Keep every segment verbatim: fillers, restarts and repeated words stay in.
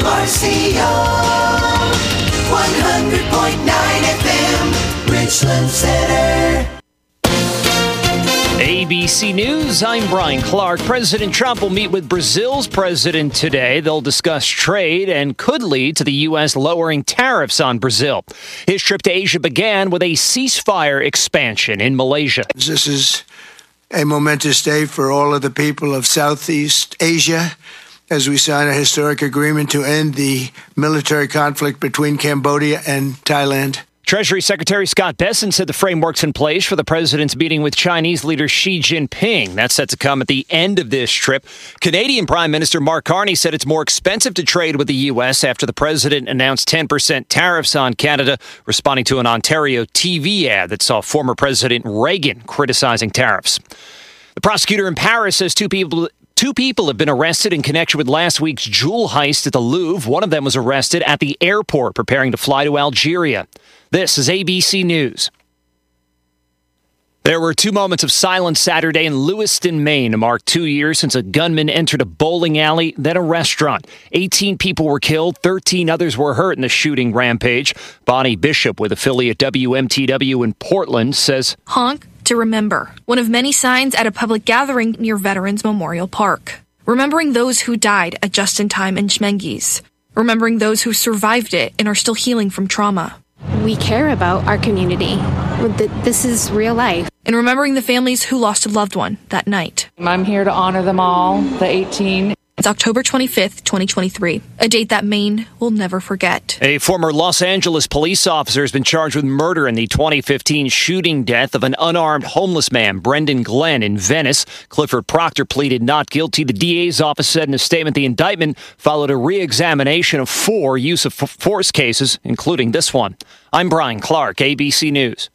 R C O, one hundred point nine F M, Richland Center. A B C News, I'm Brian Clark. President Trump will meet with Brazil's president today. They'll discuss trade and could lead to the U S lowering tariffs on Brazil. His trip to Asia began with a ceasefire expansion in Malaysia. This is a momentous day for all of the people of Southeast Asia as we sign a historic agreement to end the military conflict between Cambodia and Thailand. Treasury Secretary Scott Bessent said the framework's in place for the president's meeting with Chinese leader Xi Jinping. That's set to come at the end of this trip. Canadian Prime Minister Mark Carney said it's more expensive to trade with the U S after the president announced ten percent tariffs on Canada, responding to an Ontario T V ad that saw former President Reagan criticizing tariffs. The prosecutor in Paris says two people... Two people have been arrested in connection with last week's jewel heist at the Louvre. One of them was arrested at the airport preparing to fly to Algeria. This is A B C News. There were two moments of silence Saturday in Lewiston, Maine, to mark two years since a gunman entered a bowling alley, then a restaurant. eighteen people were killed, thirteen others were hurt in the shooting rampage. Bonnie Bishop with affiliate W M T W in Portland says, "Honk to remember," one of many signs at a public gathering near Veterans Memorial Park. Remembering those who died at Just in Time and Schmenges. Remembering those who survived it and are still healing from trauma. We care about our community. This is real life. And remembering the families who lost a loved one that night. I'm here to honor them all, the eighteen. It's October twenty-fifth, twenty twenty-three, a date that Maine will never forget. A former Los Angeles police officer has been charged with murder in the twenty fifteen shooting death of an unarmed homeless man, Brendan Glenn, in Venice. Clifford Proctor pleaded not guilty. The D A's office said in a statement the indictment followed a re-examination of four use of force cases, including this one. I'm Brian Clark, A B C News.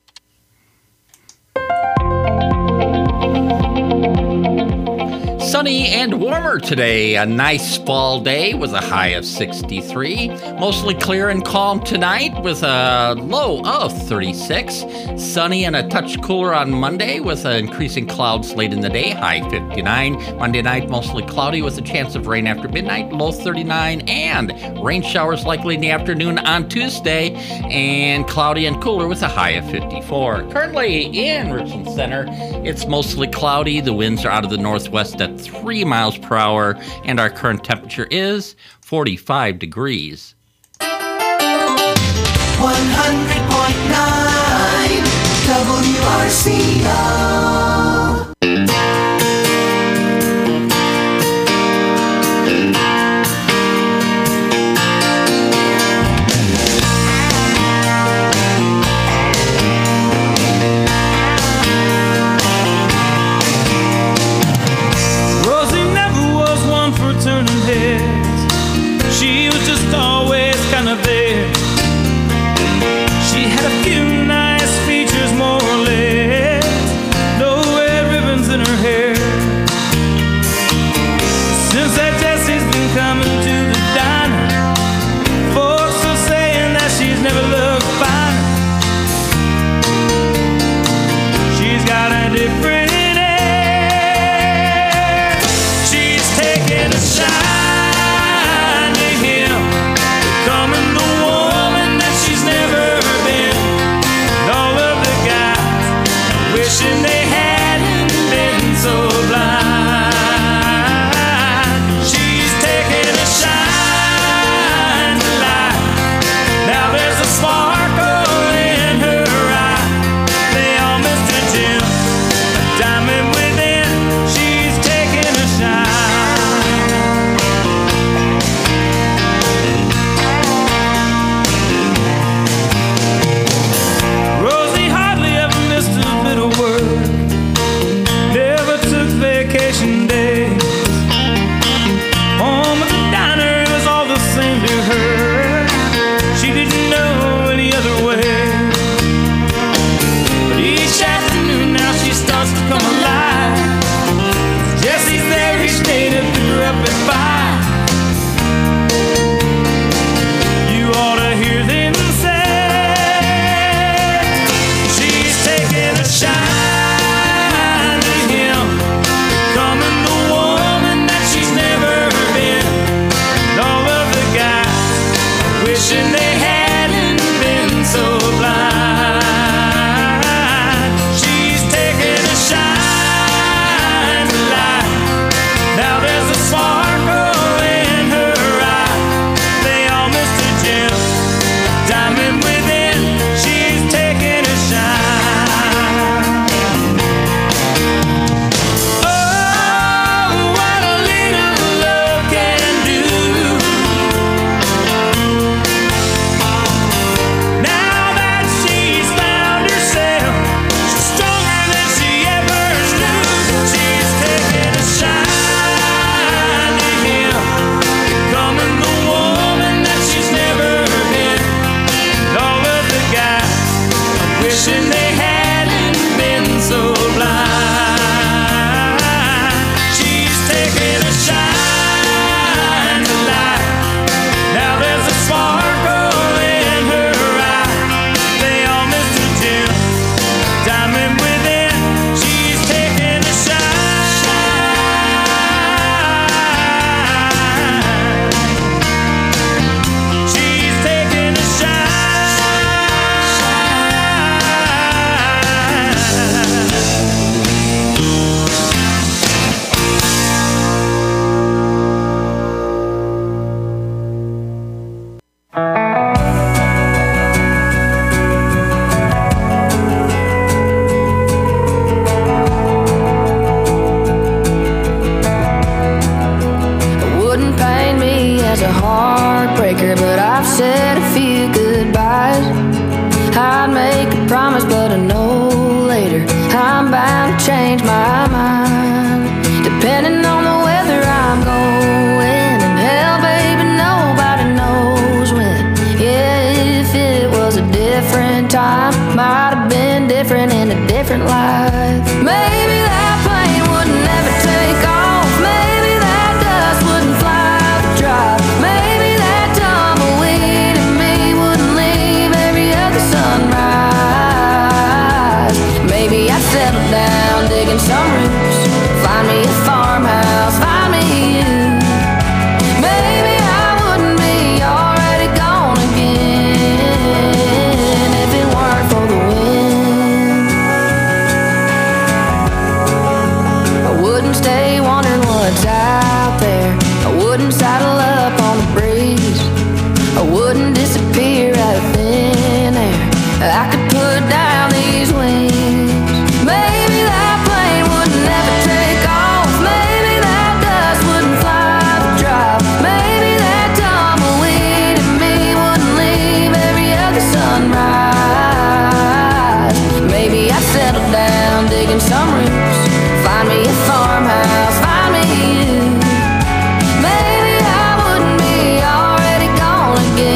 Sunny and warmer today. A nice fall day with a high of sixty-three. Mostly clear and calm tonight with a low of thirty-six. Sunny and a touch cooler on Monday with an increasing clouds late in the day, high fifty-nine. Monday night, mostly cloudy with a chance of rain after midnight, low thirty-nine. And rain showers likely in the afternoon on Tuesday. And cloudy and cooler with a high of fifty-four. Currently in Richland Center, it's mostly cloudy. The winds are out of the northwest at three miles per hour, and our current temperature is forty-five degrees. one hundred point nine W R C O. She was just always kind of there. She had a few nice features, more or less. No red ribbons in her hair. Since that Jessie's been coming to the diner, folks are saying that she's never looked finer. She's got a different air. She's taking a shine. Wishing they hadn't been so blind. She's taking a shine light. Now there's a sparkle in her eye. They all missed her gem, a diamond within. She's taking a shine. was a heartbreaker, but I've said a few goodbyes. I'd make a promise, but I know later I'm bound to change my mind, depending on the weather I'm going. And hell, baby, nobody knows when. Yeah, if it was a different time, might have been different in a different life. Maybe that plane would never take off. Maybe that dust wouldn't fly the drive. Maybe that tumbleweed in me wouldn't leave every other sunrise. Maybe I'd settle down, digging some roots, find me a farmhouse, find me you. Maybe I wouldn't be already gone again if it weren't for the wind. I wouldn't stay wondering what's out there. I wouldn't saddle up on the breeze. I wouldn't disappear out of thin air. I could put down these wings. Maybe that plane would never take off. Maybe that dust wouldn't fly the drive. Maybe that tumbleweed in me wouldn't leave every other sunrise. Maybe I'd settle down, digging some roots, find me a farmhouse, find me you. Maybe I wouldn't be already gone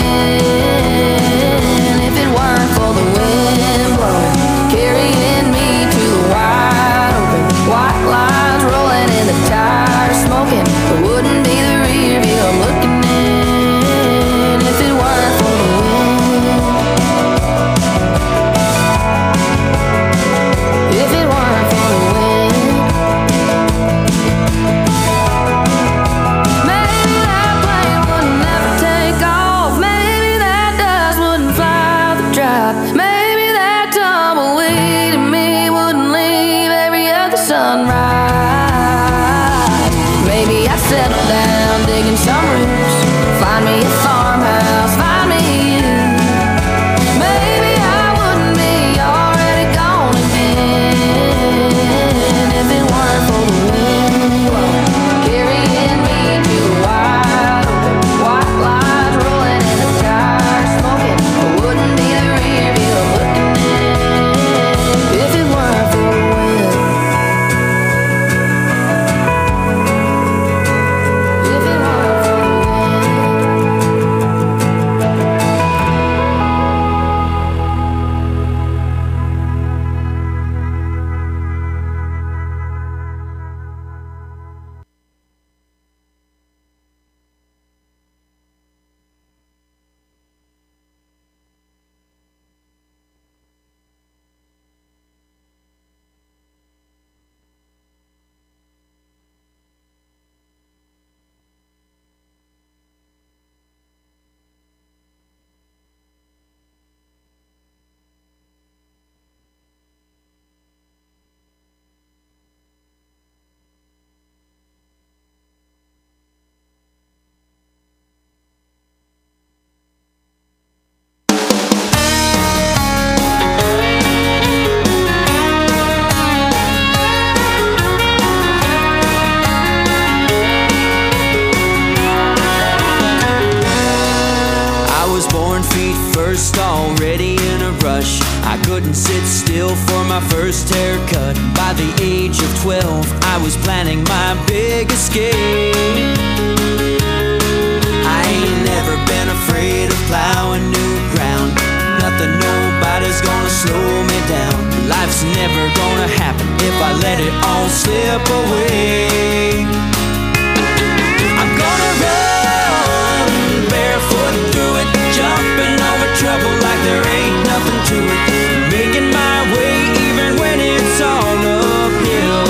again if it weren't for the wind blowing, carrying me to the wide open. White lines rolling in the tires, smoking. It wouldn't be the rear view I'm looking in if it weren't for the wind. If it weren't for the wind. Maybe that plane would never take off. Maybe that dust wouldn't fly the drive. Maybe that tumbleweed in me wouldn't leave every other sunrise. Maybe I'd settle down, digging some roots, find me a farmhouse, find me you. Maybe I wouldn't be already gone again if it weren't for the wind blowing, carrying me to the wide open. White lines rolling in the tires, smoking. It wouldn't be the rear view I'm looking in if it weren't for the wind. If it weren't for the wind. I was born feet first, already in a rush. I couldn't sit still for my first haircut. By the age of twelve, I was planning my big escape. I ain't never been afraid of plowing new ground. Nothing, nobody's gonna slow me down. Life's never gonna happen if I let it all slip away. I'm gonna run barefoot through it, jumping over trouble like there ain't nothing to it, making my way even when it's all uphill.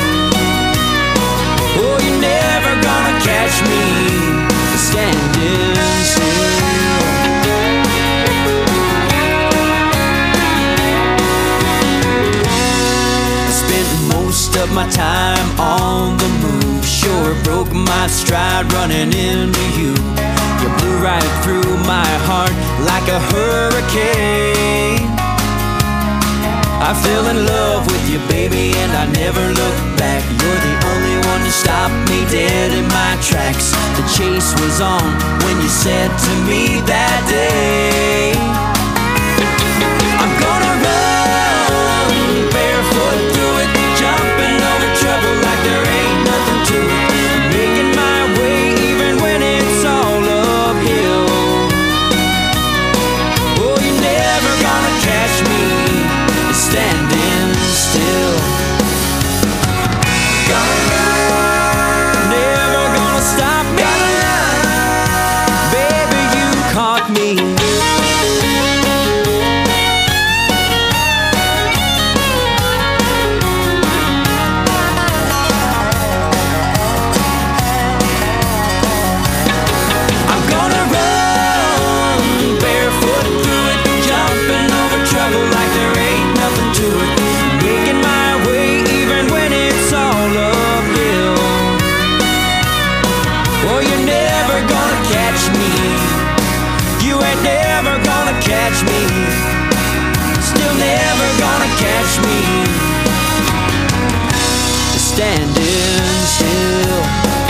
Oh, you're never gonna catch me standing still. Spent most of my time on the move, sure broke my stride running into you. You blew right through my heart like a hurricane. I fell in love with you, baby, and I never looked back. You're the only one to stop me dead in my tracks. The chase was on when you said to me that day, I'm gonna run barefoot through it, jumping over trouble like there ain't nothing to it, making my way even when it's all uphill. Oh, you're never gonna catch me standing still. Gonna run, never gonna stop me. Baby, you caught me. I'm gonna run barefoot through it, jumping over trouble like there ain't nothing to it, making my way even when it's all uphill. Oh, you're never gonna catch me. You ain't never gonna catch me. Still never gonna catch me standing still.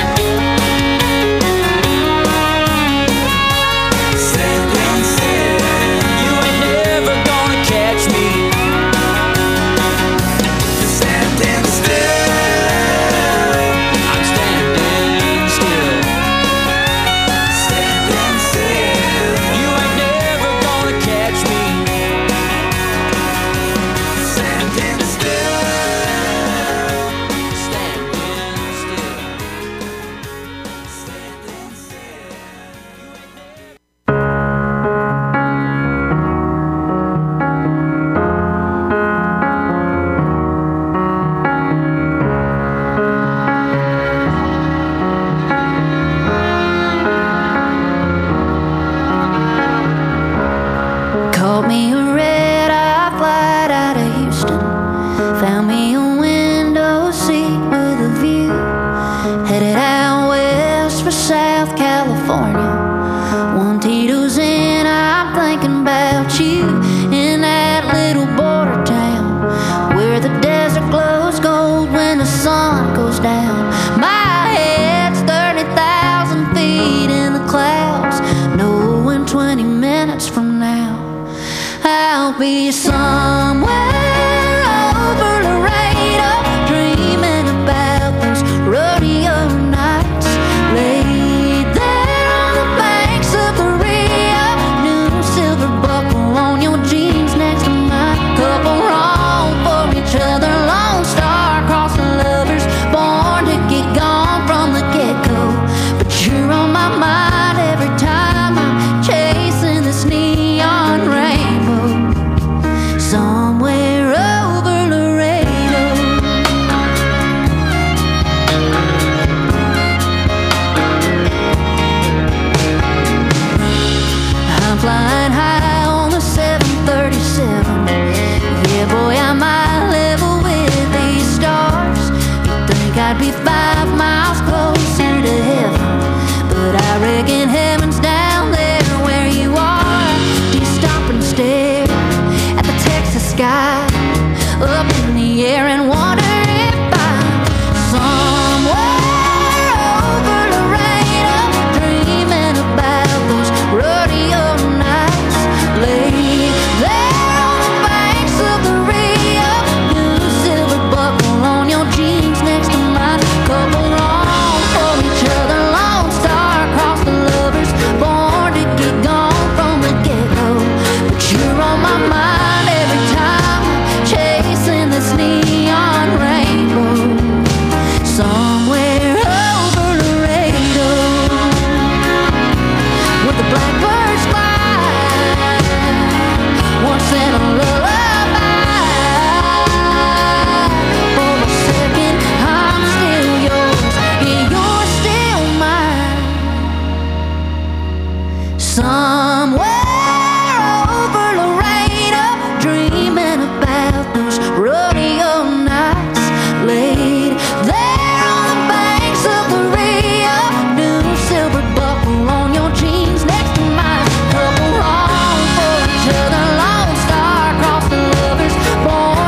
Standing still. You ain't never gonna catch me standing still. I'm standing still. Standing still. You ain't never gonna catch me standing still. Standing still. Standing still. You ain't never. Called me a red-eye flight out of Houston. Found me a window seat with a view. Headed out west for South California. One Tito's in, I'm thinking about you. In that little border town where the desert glows gold when the sun goes down. My head's thirty thousand feet in the clouds, knowing twenty minutes from now I'll be somewhere over Laredo, dreaming about those rodeo nights. Laid there on the banks of the Rio, new silver buckle on your jeans next to mine. Couple wrong for each other, lone star crossing lovers, born to get gone from the get-go. But you're on my mind every time I'm chasing this neon rainbow. Somewhere over Laredo. I'm flying high on the seven thirty-seven. Yeah, boy, I might level with these stars. You'd think I'd be five miles closer to heaven, but I reckon heaven's down there where you are. Do you stop and stare at the Texas sky up in the air and wonder if I'm somewhere over Laredo, dreaming about those rodeo nights. Laid there on the banks of the Rio, new silver buckle on your jeans next to mine. Couple wrong for each other, lone star across the lovers, born to get gone from the get-go. But you're on my mind every time I'm chasing this neon rainbow. Somewhere over Laredo, where the blackbirds fly, once in a lullaby. For a second, I'm still yours, and you're still mine. Somewhere over Laredo, dreaming about those rodeo nights. Laid there on the banks of the Rio, new silver buckle on your jeans next to mine. Couple wrong for each other, lone star across the lovers, born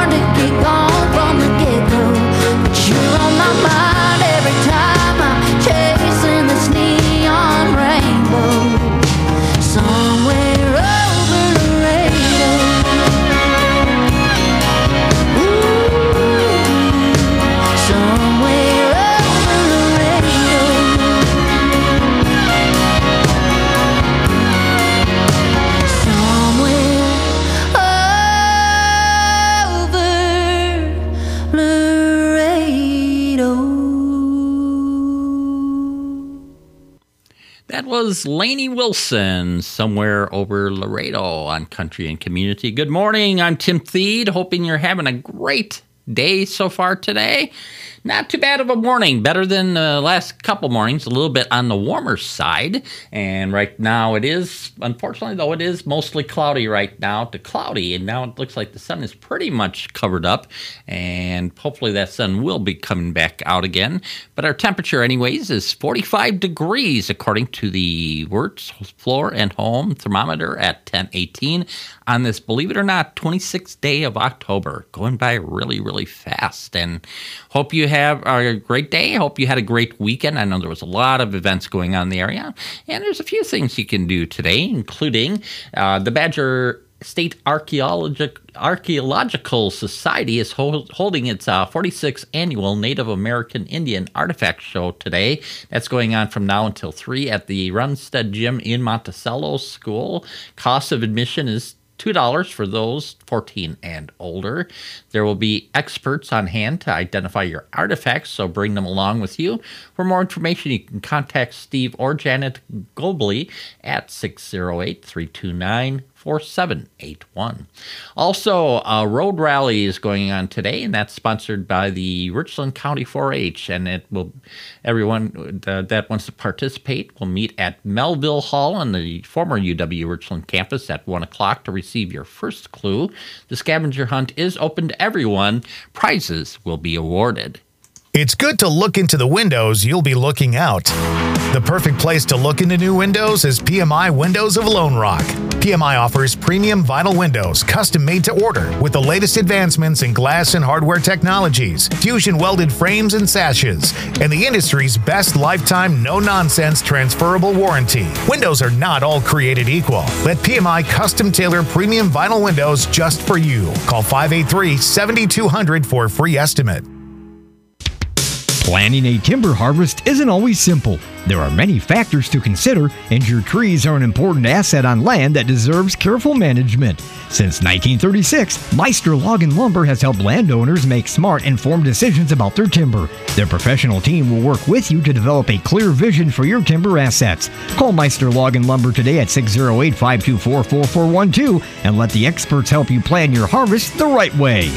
That was Lainey Wilson, Somewhere Over Laredo on Country and Community. Good morning, I'm Tim Thede, hoping you're having a great day so far today. Not too bad of a morning, better than the last couple mornings, a little bit on the warmer side. And right now it is, unfortunately though, it is mostly cloudy right now to cloudy. And now it looks like the sun is pretty much covered up. And hopefully that sun will be coming back out again. But our temperature anyways is forty-five degrees according to the Wirtz Floor and Home thermometer at ten eighteen on this, believe it or not, twenty-sixth day of October. Going by really, really fast. And hope you have a great day. Hope you had a great weekend. I know there was a lot of events going on in the area, and there's a few things you can do today, including uh, the Badger State Archaeologic, Archaeological Society is hold, holding its uh, forty-sixth annual Native American Indian Artifact Show today. That's going on from now until three at the Runstead Gym in Monticello School. Cost of admission is two dollars for those fourteen and older. There will be experts on hand to identify your artifacts, so bring them along with you. For more information, you can contact Steve or Janet Gobley at six oh eight, three two nine, four seven eight one. Also, a road rally is going on today, and that's sponsored by the Richland County four H, and it will everyone uh, that wants to participate will meet at Melville Hall on the former U W Richland campus at one o'clock to receive your first clue. The scavenger hunt is open to everyone. Prizes will be awarded. It's good to look into the windows you'll be looking out. The perfect place to look into new windows is P M I Windows of Lone Rock. P M I offers premium vinyl windows, custom made to order, with the latest advancements in glass and hardware technologies, fusion welded frames and sashes, and the industry's best lifetime no-nonsense transferable warranty. Windows are not all created equal. Let P M I custom tailor premium vinyl windows just for you. Call five eight three, seven two zero zero for a free estimate. Planning a timber harvest isn't always simple. There are many factors to consider, and your trees are an important asset on land that deserves careful management. Since nineteen thirty-six, Meister Log and Lumber has helped landowners make smart, informed decisions about their timber. Their professional team will work with you to develop a clear vision for your timber assets. Call Meister Log and Lumber today at six oh eight, five two four, four four one two and let the experts help you plan your harvest the right way.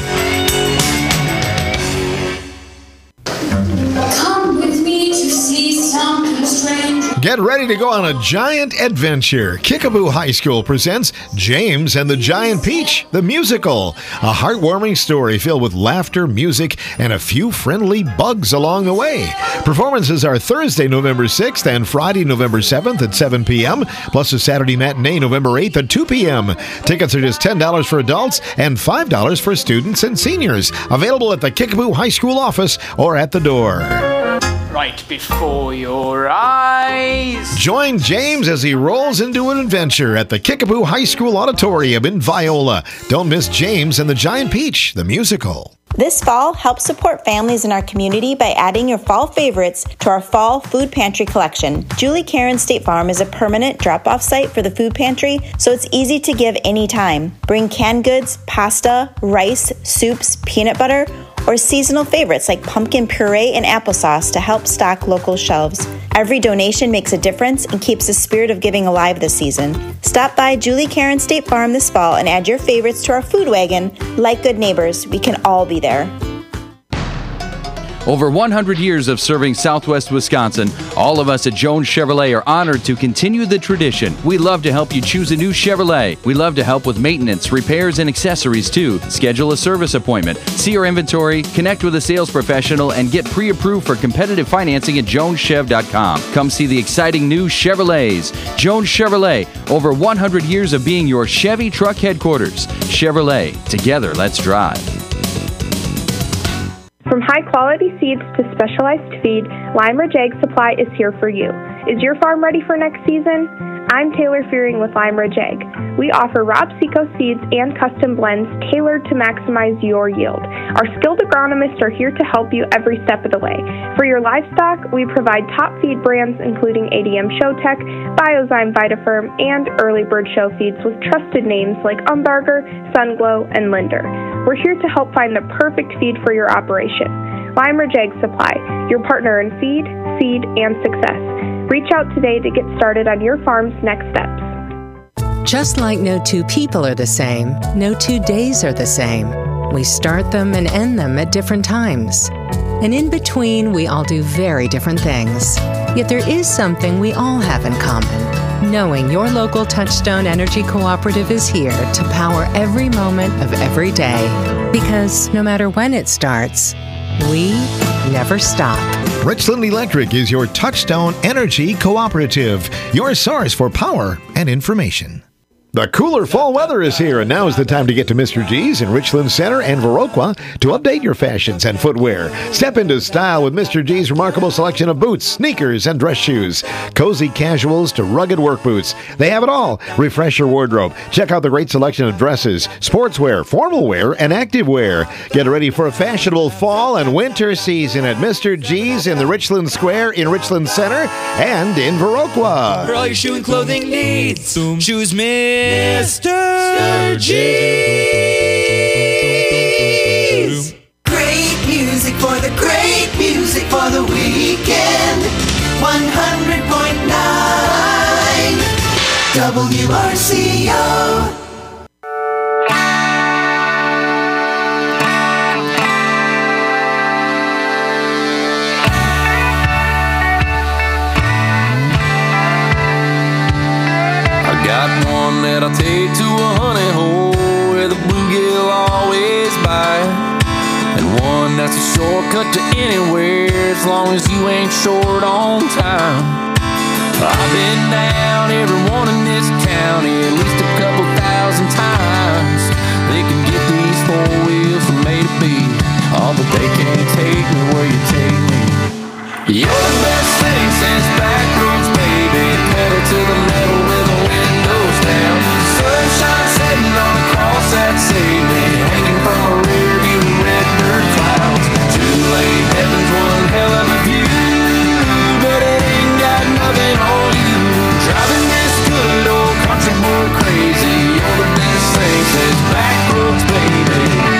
Get ready to go on a giant adventure. Kickapoo High School presents James and the Giant Peach, the musical. A heartwarming story filled with laughter, music, and a few friendly bugs along the way. Performances are Thursday, November sixth and Friday, November seventh at seven p.m., plus a Saturday matinee, November eighth at two p.m. Tickets are just ten dollars for adults and five dollars for students and seniors. Available at the Kickapoo High School office or at the door. Right before your eyes. Join James as he rolls into an adventure at the Kickapoo High School Auditorium in Viola. Don't miss James and the Giant Peach, the musical. This fall, help support families in our community by adding your fall favorites to our fall food pantry collection. Julie Karen State Farm is a permanent drop-off site for the food pantry, so it's easy to give anytime. Bring canned goods, pasta, rice, soups, peanut butter, or seasonal favorites like pumpkin puree and applesauce to help stock local shelves. Every donation makes a difference and keeps the spirit of giving alive this season. Stop by Julie Karen State Farm this fall and add your favorites to our food wagon. Like good neighbors, we can all be there. Over one hundred years of serving Southwest Wisconsin, all of us at Jones Chevrolet are honored to continue the tradition. We love to help you choose a new Chevrolet. We love to help with maintenance, repairs, and accessories too. Schedule a service appointment, see our inventory, connect with a sales professional, and get pre-approved for competitive financing at jones chev dot com. Come see the exciting new Chevrolets. Jones Chevrolet, over one hundred years of being your Chevy truck headquarters. Chevrolet, together let's drive. From high-quality seeds to specialized feed, Lime Ridge Ag Supply is here for you. Is your farm ready for next season? I'm Taylor Fearing with Lime Ridge Ag. We offer Rob Seco seeds and custom blends tailored to maximize your yield. Our skilled agronomists are here to help you every step of the way. For your livestock, we provide top feed brands including A D M Showtech, Biozyme Vitafirm, and Early Bird Show feeds with trusted names like Umbarger, Sunglow, and Linder. We're here to help find the perfect feed for your operation. Lime Ridge Ag Supply, your partner in feed, seed, and success. Reach out today to get started on your farm's next steps. Just like no two people are the same, no two days are the same. We start them and end them at different times. And in between, we all do very different things. Yet there is something we all have in common. Knowing your local Touchstone Energy Cooperative is here to power every moment of every day. Because no matter when it starts, we never stop. Richland Electric is your Touchstone Energy Cooperative, your source for power and information. The cooler fall weather is here, and now is the time to get to Mister G's in Richland Center and Viroqua to update your fashions and footwear. Step into style with Mister G's remarkable selection of boots, sneakers, and dress shoes. Cozy casuals to rugged work boots. They have it all. Refresh your wardrobe. Check out the great selection of dresses, sportswear, formal wear, and active wear. Get ready for a fashionable fall and winter season at Mister G's in the Richland Square in Richland Center and in Viroqua. For all your shoe and clothing needs, choose Mister G's. Great music for the great music for the weekend. one hundred point nine W R C O. Got one that I'll take to a honey hole where the bluegill always bite, and one that's a shortcut to anywhere as long as you ain't short on time. I've been down every one in this county at least a couple thousand times. They can get these four wheels from A to B, oh, but they can't take me where you take me. You're the best thing since back roads, baby. Pedal to the metal with the windows down. Sunshine setting on a cross that saved me, hanging from a rear view red dirt clouds. Two lane heavens, one hell of a view, but it ain't got nothing on you. Driving this good old country boy crazy. You're the best thing since back roads, baby.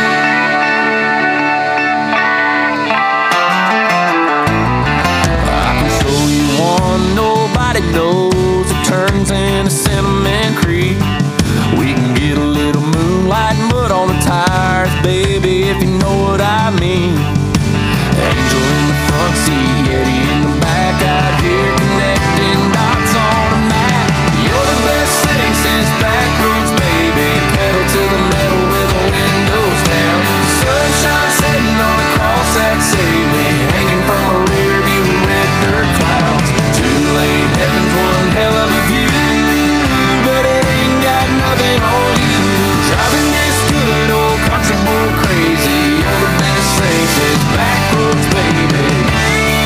Nobody knows it turns into Cinnamon Creek. We can get a little moonlight and mud on the tires, baby, if you know what I mean. Angel in the front seat, Eddie in the back, out here connecting dots on a map. You're the best thing since back roads, baby. Pedal to the metal with the windows down. Sunshine setting on a cross that saved me, hanging from a rear view red dirt clouds. Lane heaven's one hell of a view, but it ain't got nothing on you. Driving this good old country boy crazy. You're the best thing since back roads, baby.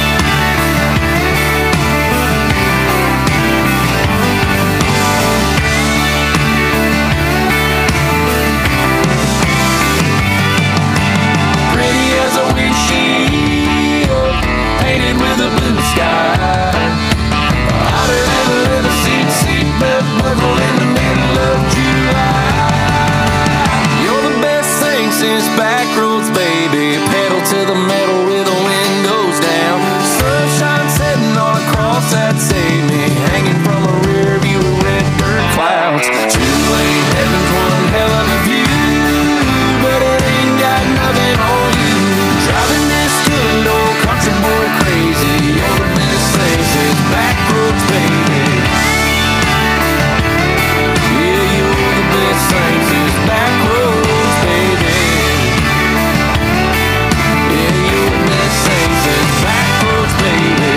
Pretty as a windshield, painted with a blue sky. Hotter than a leather seat, seatbelt buckle in the middle of July. You're the best thing since back roads, baby. Pedal to the metal with the windows down. Sunshine setting on a cross that saved me, hanging from a rear view of red dirt clouds. Two lane heaven's one hell of a view, but it ain't got nothing on you. Driving this good old country boy crazy. You're the best thing since back roads, baby. Yeah, you're the best thing since back roads, baby. Yeah, you're the best thing since back roads, baby.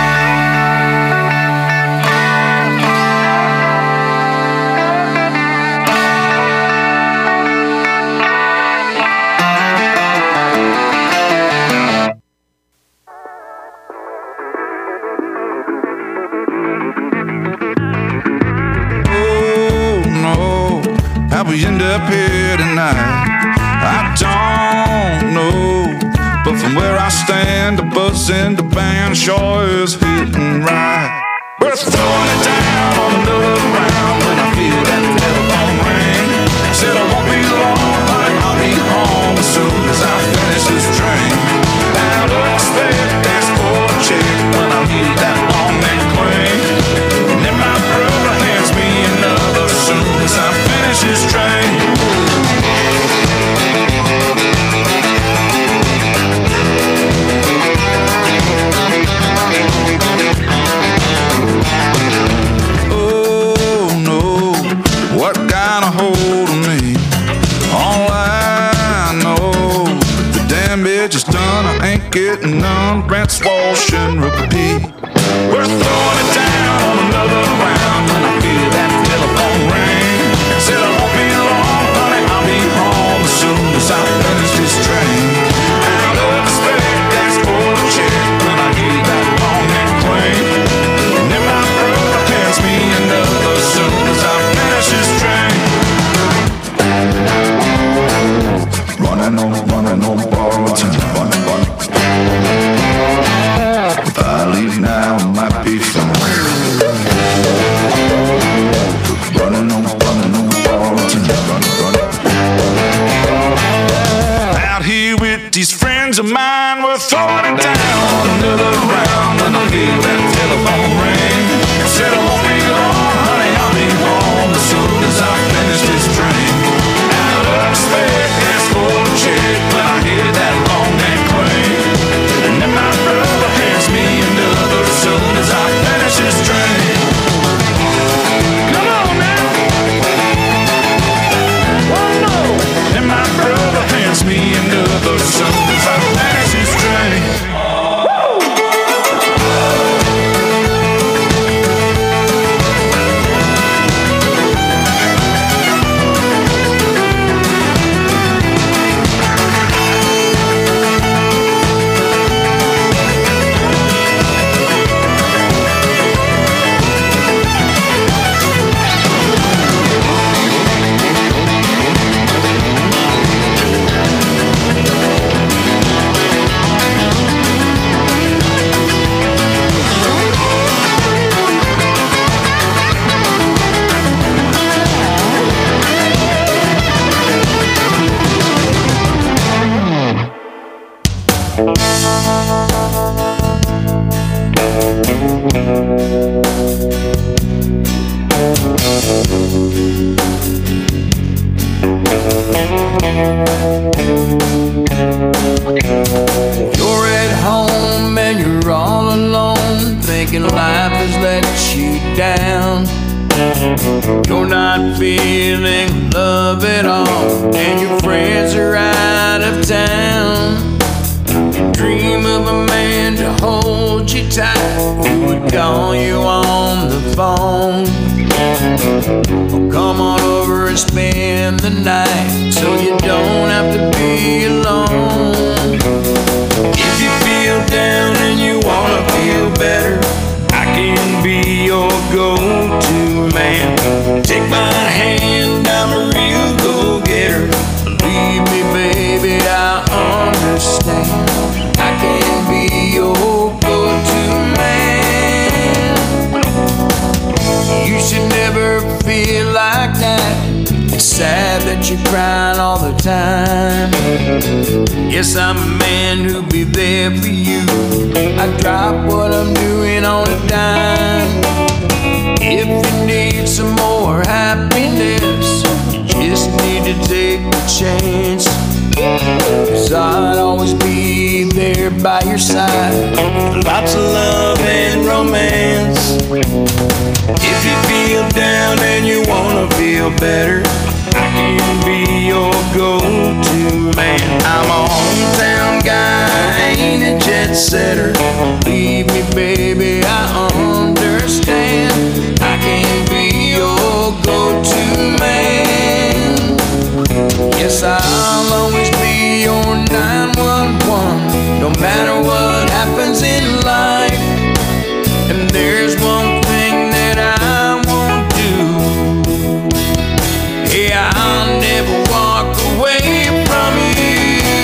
How we end up here tonight, I don't know. But from where I stand, the bus and the band sure is hitting right. We're throwing it down on another round when I feel that telephone ring. Said I won't be long, but I'll be home as soon as I finish this drink. And I don't expect this poor chick when I hear that long neck cling. let you down. You're not feeling love at all, and your friends are out of town. Dream of a man to hold you tight, who would call you on the phone. Oh, come on over and spend the night, so you don't have to be alone. If you feel down and you wanna feel better, I can be your go-to man. Take my hand, I'm a real go-getter. Believe me, baby, I understand. I can be your go-to man. You should never feel like that. It's sad that you're crying all the time. Yes, I'm a man who'll be there for you. I drop what I'm doing on a dime. If you need some more happiness, you just need to take a chance. 'Cause I'd always be there by your side. Lots of love and romance. If you feel down and you wanna feel better, I can be your go-to man. I'm a hometown guy, ain't a jet setter. Believe me, baby, I understand. I can be your go-to man. Yes, I'll always be your nine one one, no matter what happens in life. And there's one thing that I won't do. Hey, I'll never walk away from you.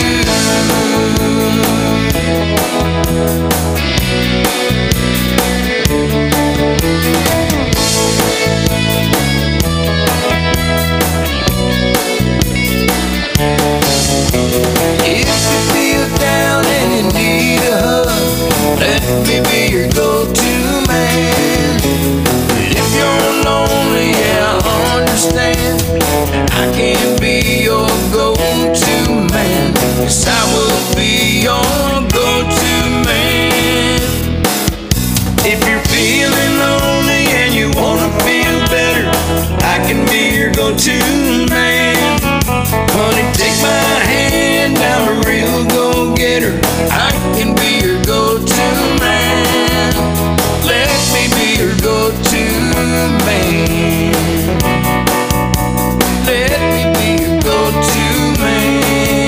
If you feel down and you need a hug, let me be your go-to man. If you're lonely, yeah, I understand. I can be your go-to man. Yes, I will be your go-to man. If you're feeling lonely and you wanna feel better, I can be your go-to man. Honey, take my hand, I'm a real go-getter. I can be your go-to man. Let me be your go-to man. Let me be your go-to man.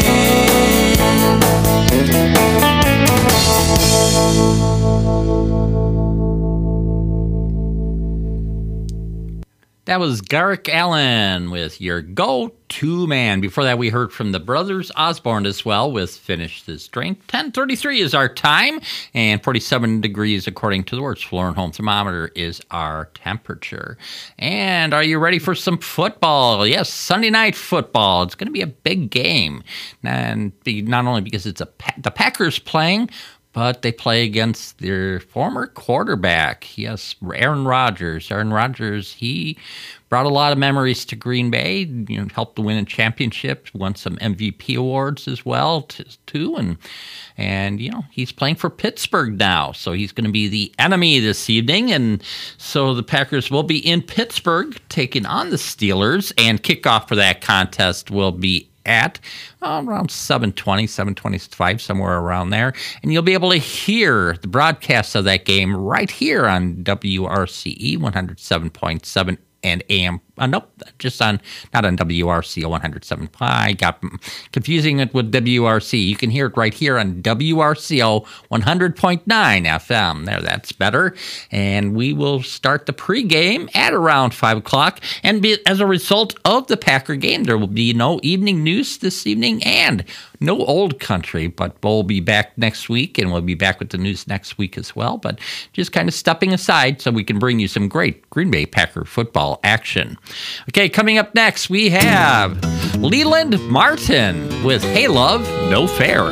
That was Garrick Allen with Your Go-To Man. Before that, we heard from the Brothers Osborne as well with Finish This Drink. ten thirty-three is our time, and forty-seven degrees according to the Works Floor and Home Thermometer is our temperature. And are you ready for some football? Yes, Sunday night football. It's going to be a big game. And not only because it's a the Packers playing, but they play against their former quarterback. Yes, Aaron Rodgers. Aaron Rodgers, he brought a lot of memories to Green Bay, you know, helped to win a championship, won some M V P awards as well, too. And, and you know, he's playing for Pittsburgh now, so he's going to be the enemy this evening. And so the Packers will be in Pittsburgh taking on the Steelers, and kickoff for that contest will be at uh, around seven twenty, seven twenty-five, somewhere around there. And you'll be able to hear the broadcast of that game right here on W R C E one oh seven point seven and A M. Uh, nope, just on, not on W R C O one oh seven. I got confusing it with W R C. You can hear it right here on W R C O one hundred point nine F M. There, that's better. And we will start the pregame at around five o'clock. And be, as a result of the Packer game, there will be no evening news this evening and no old country. But we'll be back next week, and we'll be back with the news next week as well. But just kind of stepping aside so we can bring you some great Green Bay Packer football action. Okay, coming up next, we have Leland Martin with Hey Love, No Fair.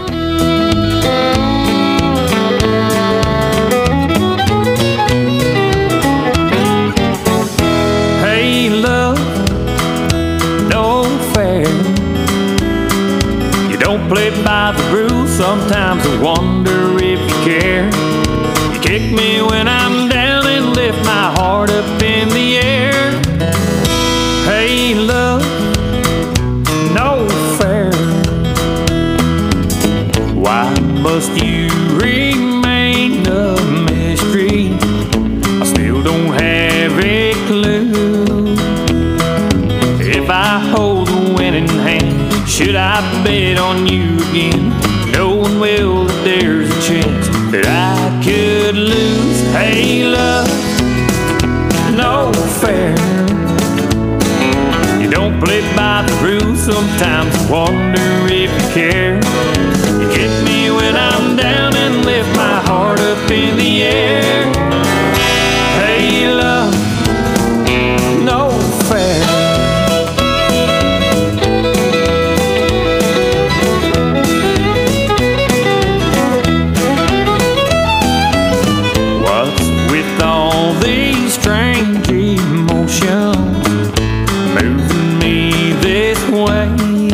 Hey love, no fair. You don't play by the rules, sometimes I wonder if you care. You kick me when I'm down and lift I bet on you again, knowing well that there's a chance that I could lose. Hey, love, no fair. You don't play by the rules, sometimes I wonder if you care. You get me when I'm down and lift my heart up in the air. Hey, love, no fair. What's with all these strange emotions moving me this way?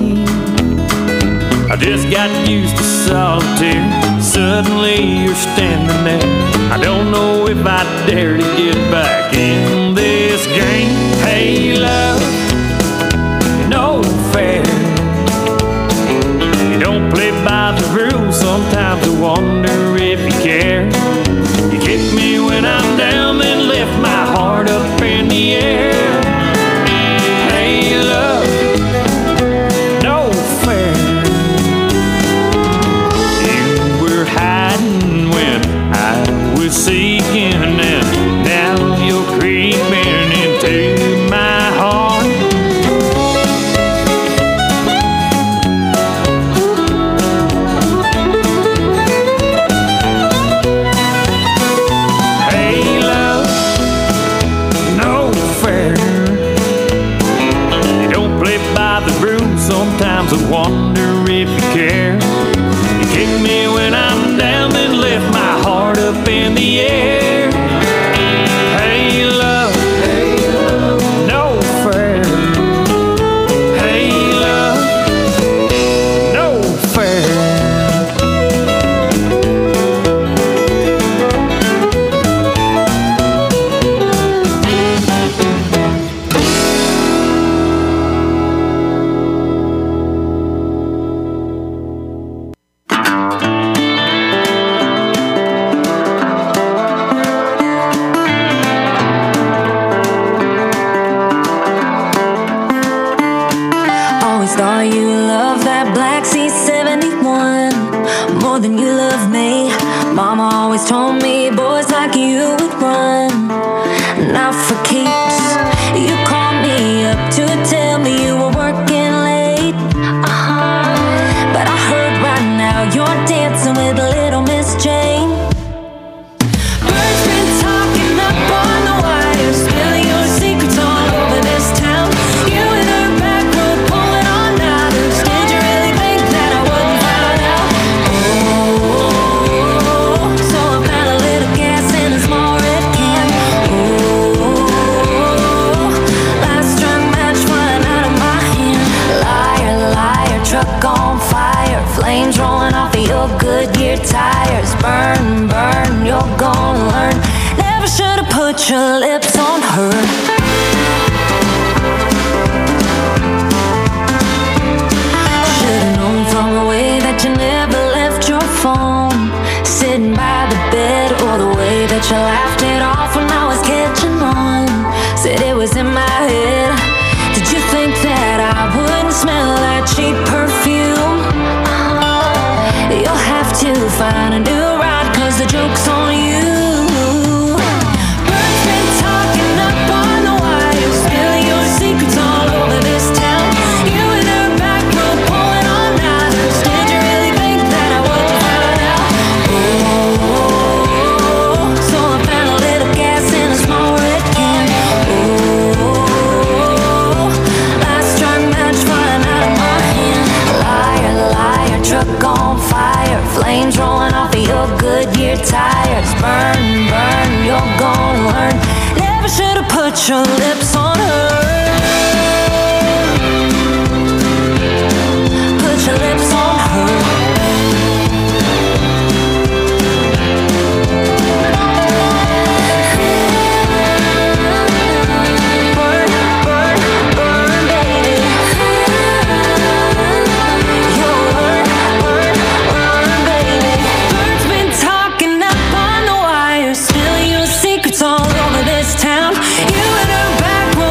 I just got used to solitude. Suddenly you're standing there. I don't know if I dare to get back in this game. Hey, love, no fair. You don't play by the rules. Sometimes I wonder if you care. You kick me when I'm down, then lift my heart up in the air. Hey, love, no fair. You were hiding when I was seeking, and now you're creeping into my heart. Hey, love, no fair. You don't play by the rules. Sometimes I wonder if you care. You kick me when I'm down, then lift my heart up in the air. Hey, love, no fair. Hey, love, no fair. Always thought you loved that Black C seventy-one more than you love me. Mama always told me boys like you would run, not for keeps. You called me up to tell me you were working late. Uh-huh. But I heard right now you're dancing with little Miss Jane. Birds been talking up on the wire, spilling your secrets all over this town. You and her back road pulling on others. Did you really think that I wouldn't find out? Oh, so I found a little gas in a small red can. Oh, last drunk match flying out of my hand. Liar, liar, truck on fire, flames rolling off of your Goodyear tires. Burn, burn, you're gonna learn. Never should've put your lips on her. Should've known from the way that you never left your phone sitting by the bed, or the way that you laughed it off when I was catching on. Said it was in my head. Did you think that I wouldn't smell that cheap perfume? Uh, You'll have to find a new ride, 'cause the joke's on you. Birds been talking up on the wire, spilling your secrets all over this town. You and her back road pulling on others. Did you really think that I wouldn't find out? Oh, so I found a little gas in a small red can. Oh, last drunk match flying out of my hand. Liar, liar, truck on fire, flames rolling off of your Goodyear tires. Burn, burn, you're gonna learn. Never should've put your lips on her. Put your lips on her. Burn, burn, burn, baby. You'll learn, burn, burn, baby. Birds been talking up on the wire, spilling your secrets all over this town. You and her back road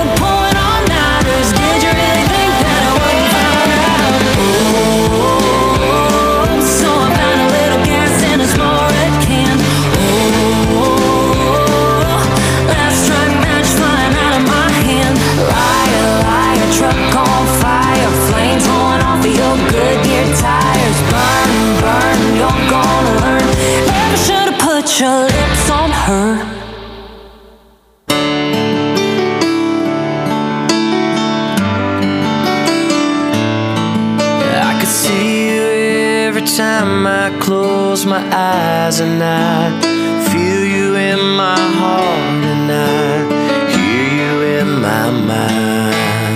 my eyes, and I feel you in my heart, and I hear you in my mind,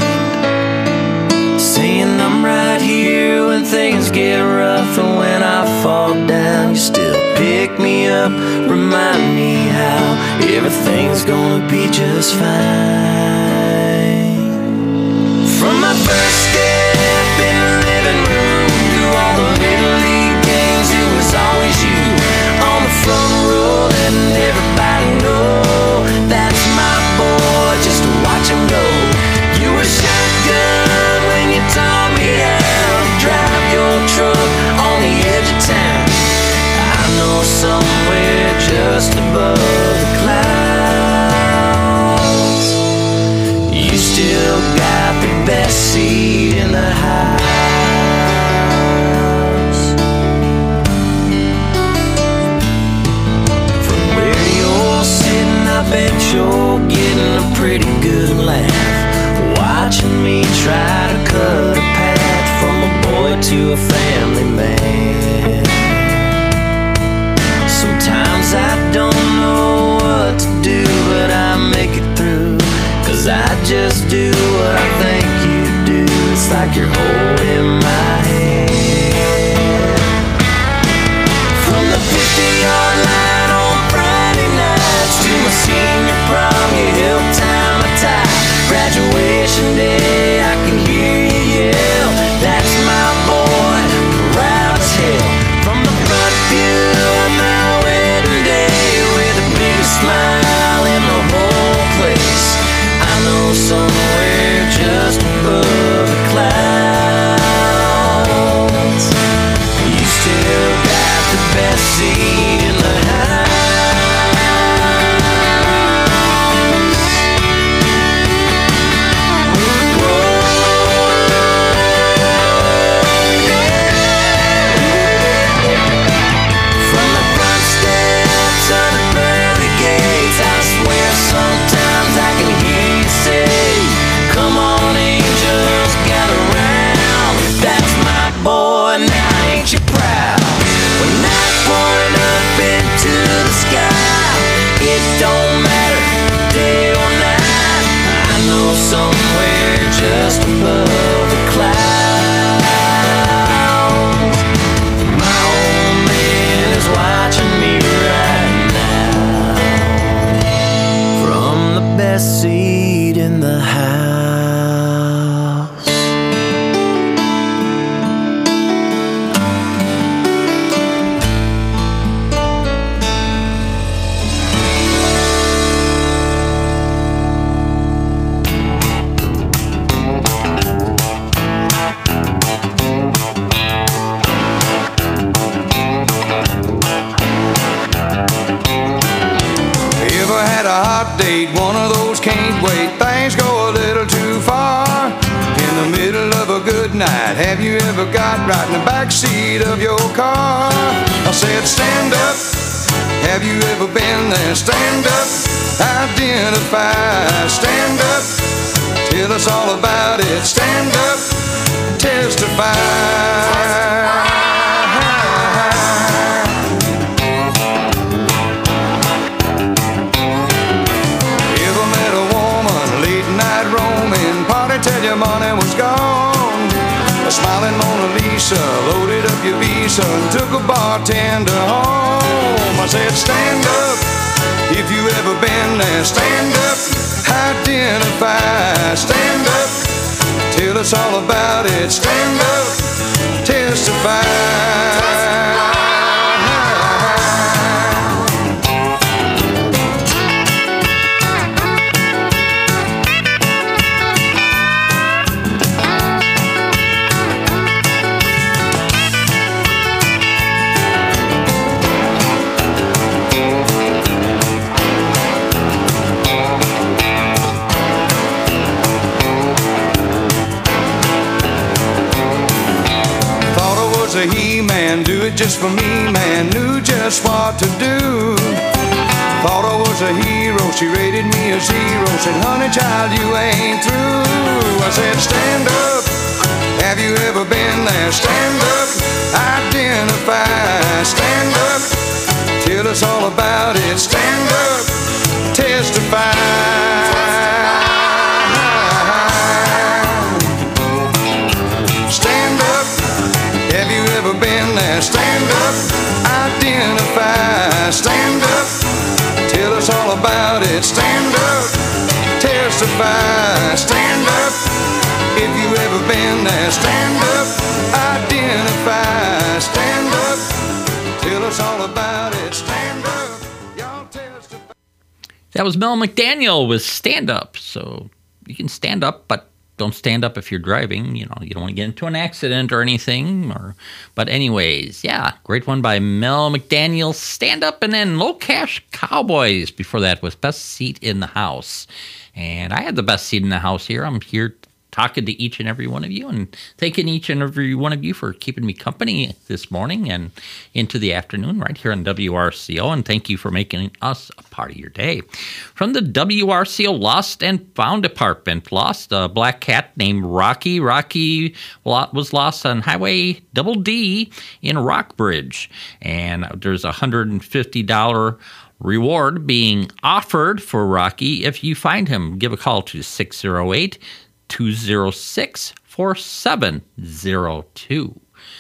saying I'm right here when things get rough, and when I fall down, you still pick me up, remind me how everything's gonna be just fine. From my first step in the living room to all the little league games, it was always you on the front row, letting everybody know that's my boy, just to watch him go. You were shotgun when you taught me how to drive your truck on the edge of town. I know somewhere just above the clouds, you still got the best seat in the house. From where you're sitting, I bet you're getting a pretty good laugh, watching me try to cut a path from a boy to a family man. Sometimes I don't know what to do, but I make it through, 'cause I just do what I think you do. It's like you're holding my hand. From the fifty-yard line on Friday nights to my senior prom, you held time my tie. Graduation day, I can hear you yell, that's my boy, proud as hell. From the front pew on my wedding day, with the biggest smile in the whole place, I know somewhere just above the clouds, you still got the best seat in the house. From the front steps of the pearly gates, I swear sometimes I can hear you say, come on angels, gather round, that's my boy, now ain't you proud? When I point up into the sky, it don't matter day or night, I know somewhere just above the clouds, my old man is watching me right now, from the best seat in the house. Ever had a hot date, one of those can't wait, things go a little too far, in the middle of a good night, have you ever got right in the back seat of your car? I said stand up, have you ever been there? Stand up, identify, stand up, tell us all about it, stand up, testify. Ever met a woman, late night roaming, party till your money was gone, a smiling Mona Lisa, loaded up your visa and took a bartender home? I said stand up, if you ever been there, stand up, identify, stand up, tell us all about it, stand up, testify. A he-man, do it just for me, man, knew just what to do. Thought I was a hero, she rated me a zero, said honey child you ain't through. I said stand up, Have you ever been there? Stand up, identify. Stand up, tell us all about it. Stand up, testify. Stand up, have you ever been there? Stand up, identify. Stand up, tell us all about it. Stand up, testify. Stand up, if you ever been there. Stand up, identify. Stand up, tell us all about it. Stand up, y'all testify. That was Mel McDaniel with Stand Up. So you can stand up, but don't stand up if you're driving. You know, you don't want to get into an accident or anything. Or, but anyways, yeah, great one by Mel McDaniel, Stand Up. And then Low Cash Cowboys before that was Best Seat in the House. And I had the best seat in the house here. I'm here talking to each and every one of you and thanking each and every one of you for keeping me company this morning and into the afternoon right here on W R C O. And thank you for making us a part of your day. From the W R C O Lost and Found Department, lost a black cat named Rocky. Rocky was lost on Highway Double D in Rockbridge. And there's a one hundred fifty dollars reward being offered for Rocky if you find him. Give a call to six oh eight, two oh six, four seven oh two.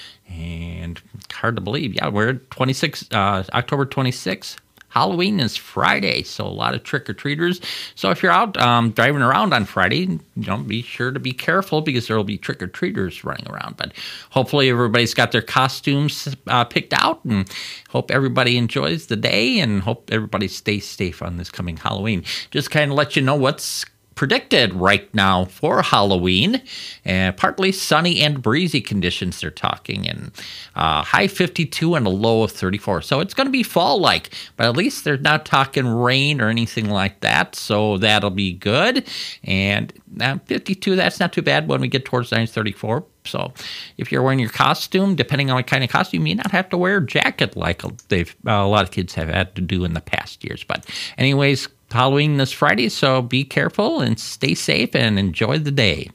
And hard to believe, yeah, we're twenty-sixth, uh, October twenty-sixth. Halloween is Friday, so a lot of trick-or-treaters. So if you're out um, driving around on Friday, you know, be sure to be careful because there will be trick-or-treaters running around. But hopefully everybody's got their costumes uh, picked out, and hope everybody enjoys the day, and hope everybody stays safe on this coming Halloween. Just kind of let you know what's predicted right now for Halloween. Uh, partly sunny and breezy conditions they're talking, and uh, high fifty-two and a low of thirty-four. So it's going to be fall-like, but at least they're not talking rain or anything like that, so that'll be good. And uh, fifty-two, that's not too bad when we get towards nine thirty-four. So if you're wearing your costume, depending on what kind of costume, you may not have to wear a jacket like they've uh, a lot of kids have had to do in the past years. But anyways, Halloween this Friday, so be careful and stay safe and enjoy the day.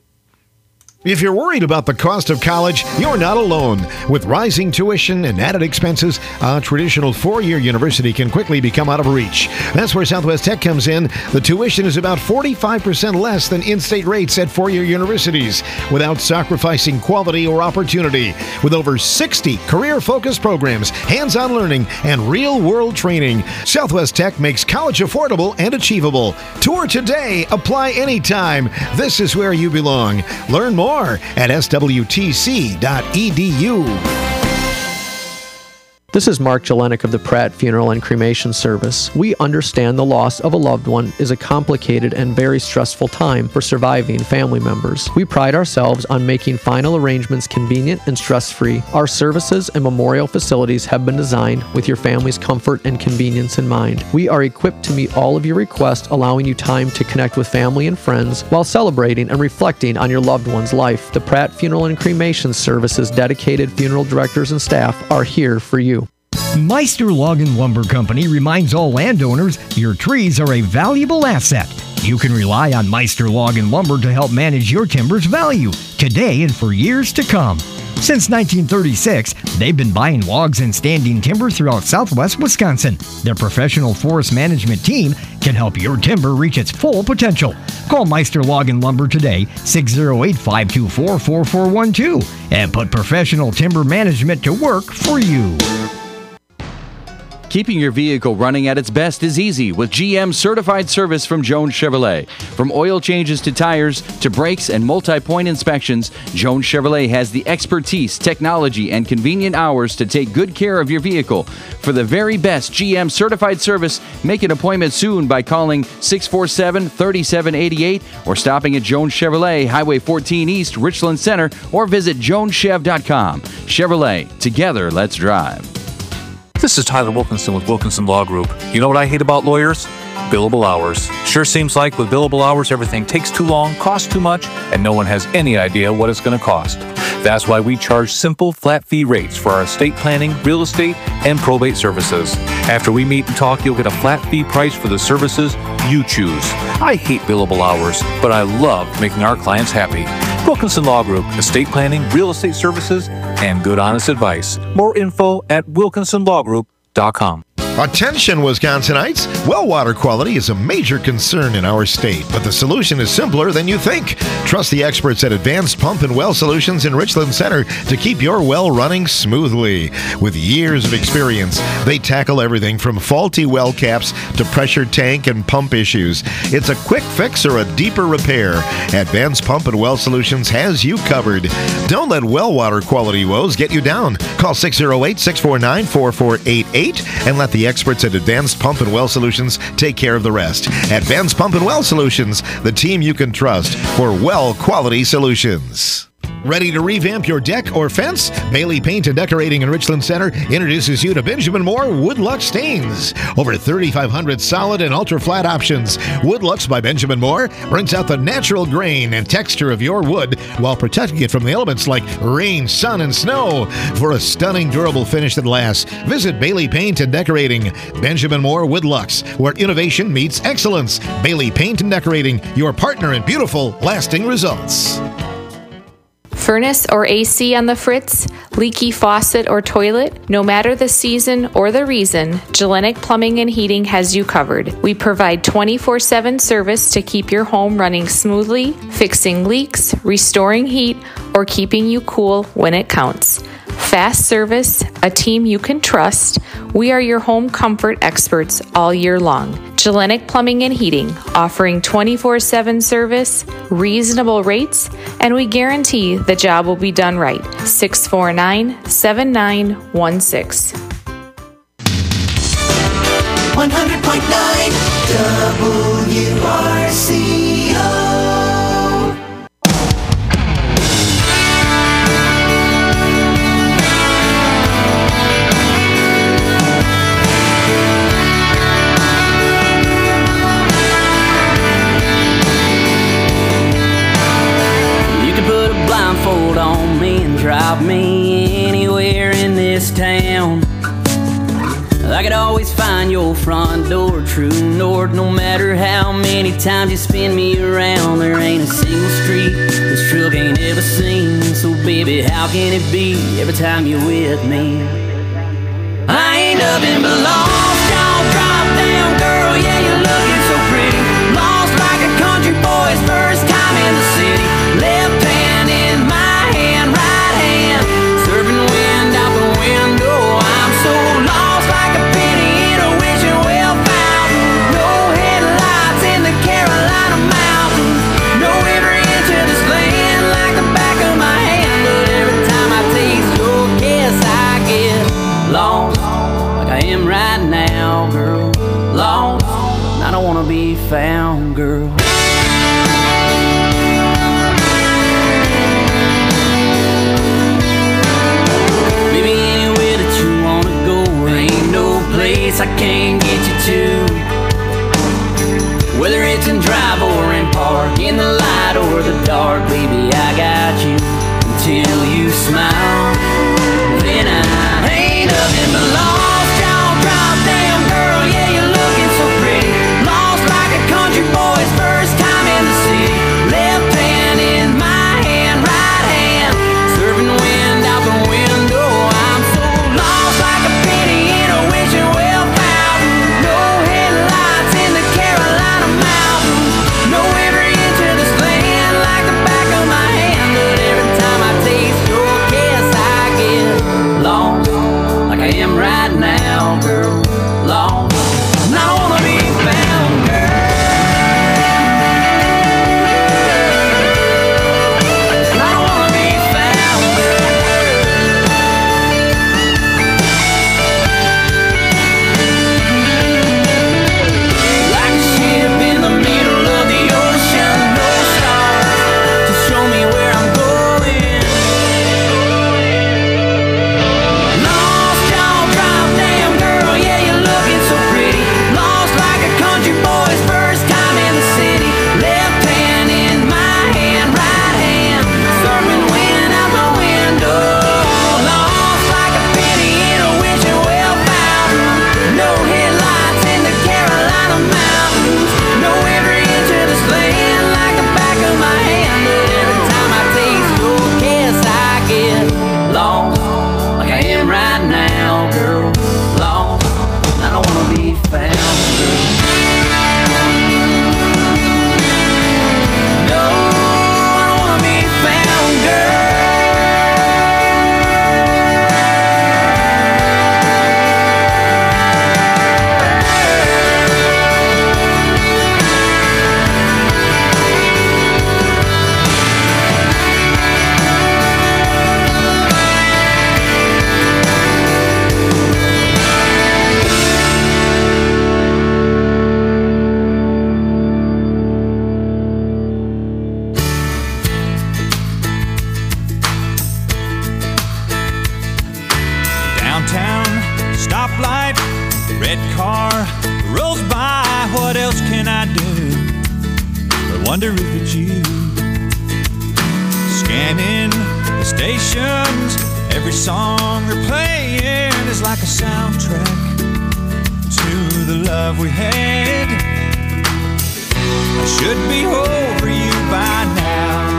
If you're worried about the cost of college, you're not alone. With rising tuition and added expenses, a traditional four-year university can quickly become out of reach. That's where Southwest Tech comes in. The tuition is about forty-five percent less than in-state rates at four-year universities, without sacrificing quality or opportunity. With over sixty career-focused programs, hands-on learning, and real-world training, Southwest Tech makes college affordable and achievable. Tour today. Apply anytime. This is where you belong. Learn more at S W T C dot E D U. This is Mark Jelenik of the Pratt Funeral and Cremation Service. We understand the loss of a loved one is a complicated and very stressful time for surviving family members. We pride ourselves on making final arrangements convenient and stress-free. Our services and memorial facilities have been designed with your family's comfort and convenience in mind. We are equipped to meet all of your requests, allowing you time to connect with family and friends while celebrating and reflecting on your loved one's life. The Pratt Funeral and Cremation Service's dedicated funeral directors and staff are here for you. Meister Log and Lumber Company reminds all landowners your trees are a valuable asset. You can rely on Meister Log and Lumber to help manage your timber's value today and for years to come. Since nineteen thirty-six, they've been buying logs and standing timber throughout southwest Wisconsin. Their professional forest management team can help your timber reach its full potential. Call Meister Log and Lumber today, six oh eight, five two four, four four one two, and put professional timber management to work for you. Keeping your vehicle running at its best is easy with G M Certified Service from Jones Chevrolet. From oil changes to tires to brakes and multi-point inspections, Jones Chevrolet has the expertise, technology, and convenient hours to take good care of your vehicle. For the very best G M Certified Service, make an appointment soon by calling six four seven, three seven eight eight or stopping at Jones Chevrolet, Highway fourteen East, Richland Center, or visit jones chev dot com. Chevrolet, together, let's drive. This is Tyler Wilkinson with Wilkinson Law Group. You know what I hate about lawyers? Billable hours. Sure seems like with billable hours, everything takes too long, costs too much, and no one has any idea what it's going to cost. That's why we charge simple, flat fee rates for our estate planning, real estate, and probate services. After we meet and talk, you'll get a flat fee price for the services you choose. I hate billable hours, but I love making our clients happy. Wilkinson Law Group, estate planning, real estate services, and good honest advice. More info at wilkinson law group dot com. Attention, Wisconsinites! Well water quality is a major concern in our state, but the solution is simpler than you think. Trust the experts at Advanced Pump and Well Solutions in Richland Center to keep your well running smoothly. With years of experience, they tackle everything from faulty well caps to pressure tank and pump issues. It's a quick fix or a deeper repair. Advanced Pump and Well Solutions has you covered. Don't let well water quality woes get you down. Call six oh eight, six four nine, four four eight eight and let the experts at Advanced Pump and Well Solutions take care of the rest. Advanced Pump and Well Solutions, the team you can trust for well quality solutions. Ready to revamp your deck or fence? Bailey Paint and Decorating in Richland Center introduces you to Benjamin Moore Woodlux Stains. Over thirty-five hundred solid and ultra-flat options. Woodlux by Benjamin Moore brings out the natural grain and texture of your wood while protecting it from the elements like rain, sun, and snow. For a stunning, durable finish that lasts, visit Bailey Paint and Decorating. Benjamin Moore Woodlux, where innovation meets excellence. Bailey Paint and Decorating, your partner in beautiful, lasting results. Furnace or A C on the fritz, leaky faucet or toilet, no matter the season or the reason, Gellenic Plumbing and Heating has you covered. We provide twenty-four seven service to keep your home running smoothly, fixing leaks, restoring heat, or keeping you cool when it counts. Fast service, a team you can trust. We are your home comfort experts all year long. Gellenic Plumbing and Heating, offering twenty-four seven service, reasonable rates, and we guarantee the job will be done right. six four nine, seven nine one six. one hundred point nine W R C O. Blindfold on me and drop me anywhere in this town. I could always find your front door, true north, no matter how many times you spin me around. There ain't a single street this truck ain't ever seen. So baby, how can it be every time you're with me? I ain't nothing but lost, y'all drop down girl, yeah you're looking so pretty. Lost like a country boy's first time in the city. Left hand in my hand, right hand, serving wind out the window. I'm so lost like a penny in a wishing well fountain. No headlights in the Carolina mountains. No river into this land like the back of my hand. But every time I taste your kiss, I get lost like I am right now, girl. Lost, I don't wanna be found, girl. I can't get you to. Whether it's in drive or in park, in the light or the dark, baby, I got you until you smile. Then I ain't nothing but lost, y'all drop down girl, yeah you're looking so pretty. Lost like a country boy's first time in the city. Left hand in my hand, right hand, serving wind out the window. I'm so lost like a penny in a wishing well. Right red car rolls by, what else can I do but wonder if it's you? Scanning the stations, every song they're playing is like a soundtrack to the love we had. I should be over you by now,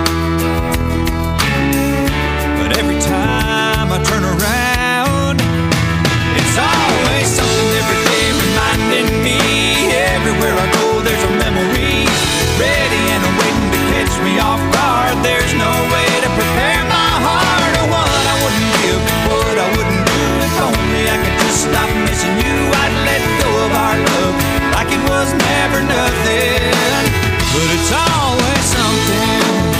but every time I turn around, it's always something every day reminding me. Everywhere I go there's a memory, ready and waiting to catch me off guard. There's no way to prepare my heart, or what I wouldn't give, what I wouldn't do. If only I could just stop missing you, I'd let go of our love like it was never nothing, but it's always something.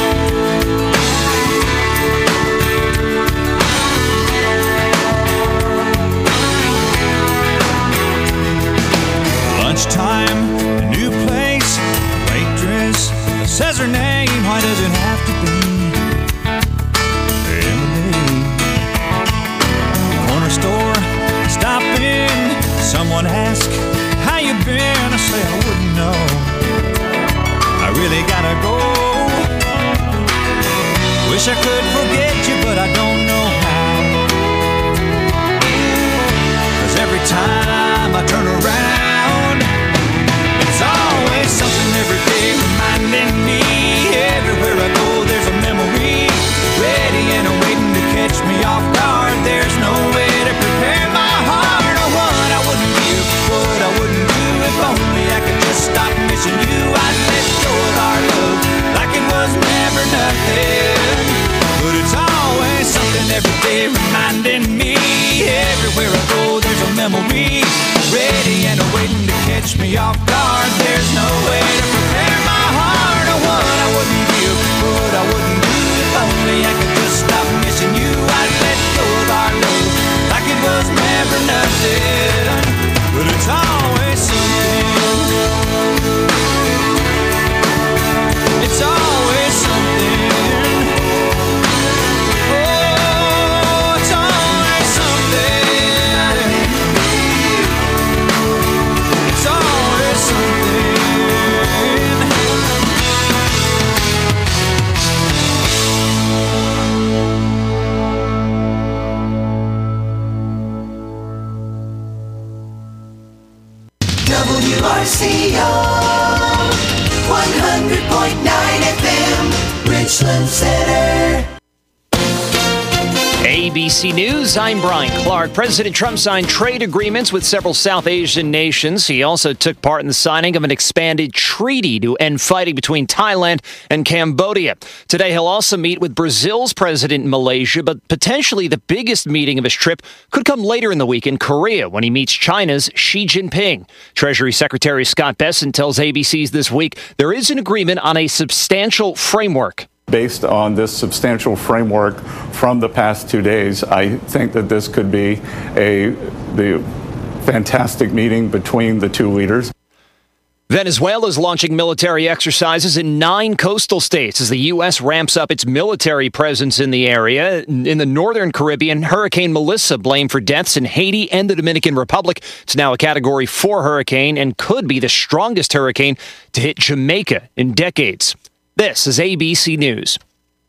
Lunchtime, a new place, waitress says her name. Why does it have to be Emily? Corner store, stop in, someone ask how you been. I say I wouldn't know, I really gotta go. Wish I could forget you, but I don't know how. 'Cause every time I turn around, it's always something every day reminding me. Everywhere I go there's a memory, ready and waiting to catch me off guard. There's no way to prepare my heart, or what I wouldn't give, what I wouldn't do. If only I could just stop missing you, I'd let go of our love like it was never nothing, but it's always something every day reminding me. Everywhere I go there's a memory, ready and waiting to catch me off guard. There's no way to prepare my heart, or what I wouldn't give, what I wouldn't do. If only I could just stop missing you, I'd let go of our love like it was never nothing, but it's always something. It's always something. Oh, it's always something. It's always something. W R C O one hundred point nine F M, Richland Center. A B C News, I'm Brian Clark. President Trump signed trade agreements with several South Asian nations. He also took part in the signing of an expanded treaty to end fighting between Thailand and Cambodia. Today, he'll also meet with Brazil's president in Malaysia, but potentially the biggest meeting of his trip could come later in the week in Korea when he meets China's Xi Jinping. Treasury Secretary Scott Bessent tells A B C's This Week there is an agreement on a substantial framework. Based on this substantial framework from the past two days, I think that this could be a the fantastic meeting between the two leaders. Venezuela is launching military exercises in nine coastal states as the U S ramps up its military presence in the area. In the northern Caribbean, Hurricane Melissa, blamed for deaths in Haiti and the Dominican Republic, it's now a Category four hurricane and could be the strongest hurricane to hit Jamaica in decades. This is A B C News.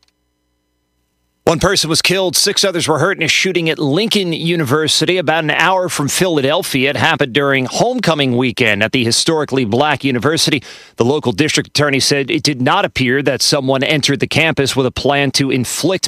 One person was killed, six others were hurt in a shooting at Lincoln University about an hour from Philadelphia. It happened during homecoming weekend at the historically black university. The local district attorney said it did not appear that someone entered the campus with a plan to inflict